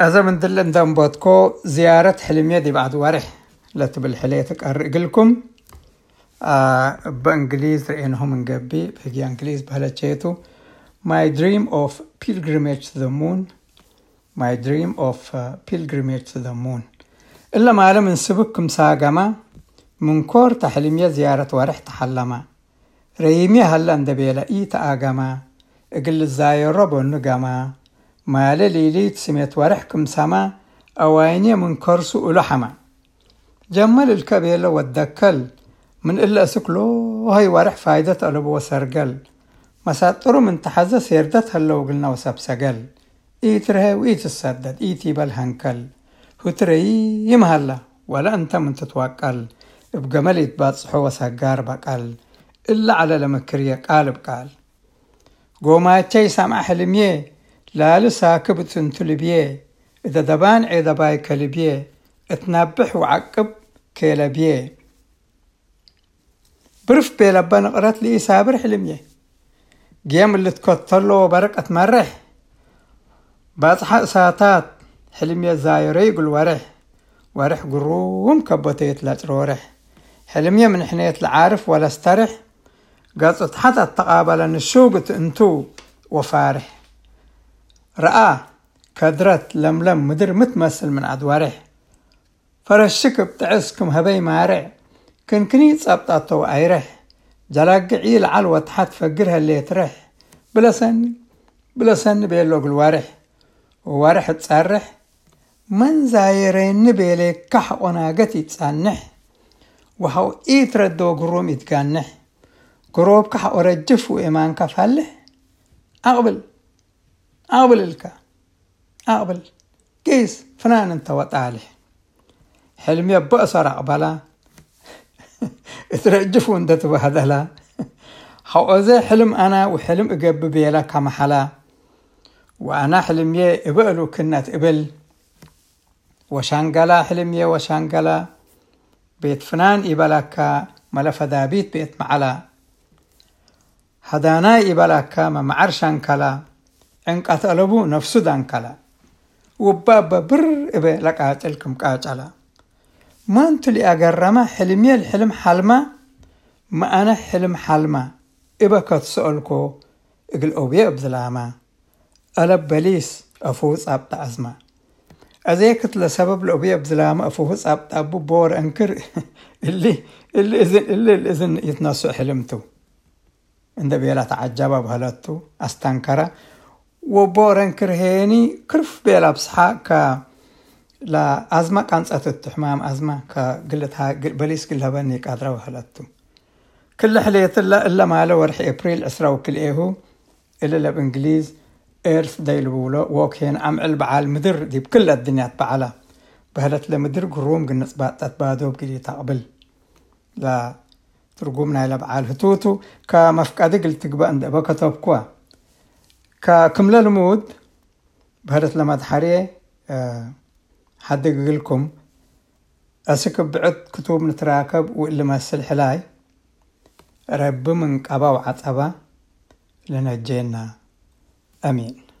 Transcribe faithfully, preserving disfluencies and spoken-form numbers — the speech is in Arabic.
أذا من دلن دنبوتكو زيارة حلمية دي بعد وارح لا تبل حليتك أرقلكم آه بإنجليز رأينهم من قبي بهجي إنجليز بهالتشيتو My dream of pilgrimage to the moon My dream of uh, pilgrimage to the moon إلا ما من سبككم ساقما من كور تحلمية زيارة وارح تحلما ريمي هلا اندبيلا إي تآقما اقل الزاير ربو النقما مالا ليليت سميت وارحكم سما أواني من كرسو ألحما جمال الكبيلة والدكال من إلا أسكلو هاي وارح فايدة ألبو وسرقل مساطرو من تحزة سيردت هلو قلنا وسابسقل إي ترهي وإي تسدد إي تيبال هنكل هو ترهي يمهلا ولا أنت من تتوكل بقمال يتباتصحو وساقار بقال إلا على لمكرية قال بقال قوماتي سامع حلميه لا لساكب تنتلبيه إذا دبان عيدا باي كلبيه اتنبح وعقب كيلبيه برف بيلبان قرات لي سابر حلميه قيام اللي تكتلو بركة مرح باطحق ساتات حلميه زايري يقول ورح ورح قروم كبتيت لا ترورح حلميه من حنية العارف ولا استرح قاطت حتى التقابل أن الشوقت انتو وفارح رأى كدرت لملم مدر متمثل من عدوارح فرشك بتعسكم هبي مارع كن كنيت سابطاتو عيرح جلاق عيل علوة تحت فقرها اللي ترح بلا سن بلا سن بيلوغ الوارح ووارح تسرح من زايرين نبيلي كح وناقتي تسانح وحو ايتردو قروم يتكانح قروب كح ورجف وإيمان كفاله أقبل أقبل الكا أقبل كيس فنان انت وطالح حلم يبقى صار أقبلا اترجفوا انت تبهدلا حوزي حلم أنا وحلم أقب بيلا كمحلا وأنا حلم يه إبقلو كنت إبل وشانقلا حلم يه وشانقلا بيت فنان إبلاكا ملف دابيت بيت معلا هدانا إبلاكا معرشان كلا إنك أتقلبو نفسو دان كلا وبابا بر إبه لك أتلكم كاجلا ما انتو لي أقرما حلمي الحلم حلما ما أنا حلم حلما إبه كتسألكو إقل أوبي أبدلاما ألب بليس أفوز أبت أزما أذيكت لسبب الأوبي أبدلاما أفوز أبت أبو بور أنكر اللي اللي إذن اللي الإذن يتنسو حلمتو عند بيلا تعجبا بهلتو أستنكرا وبورن كرهيني كرف بيلا بصحا كا لا أزمة كانت أتتحمام أزمة كقلتها بليس كلها بني قادرة وهلتو كل حلية إلا إلا ماله ورح إبريل عسرة وكل إيهو إلا لا بإنجليز إيرث داي لبولو ووكين عمل بعال مدر دي بكل الدنيا تبعلا بهلت لمدر قروم قلنس باتبادو بكلي تقبل لا ترقومنا إلى بعال هتوتو كمفقادة قلت تقبأ عند بكتب كوا ككمل المود بهرت لما تحريه أه حد يقولكم أسكب بعد كتب نتراكب وإلا ما السلحلاي رب من قبا وعطبا لنجينا أمين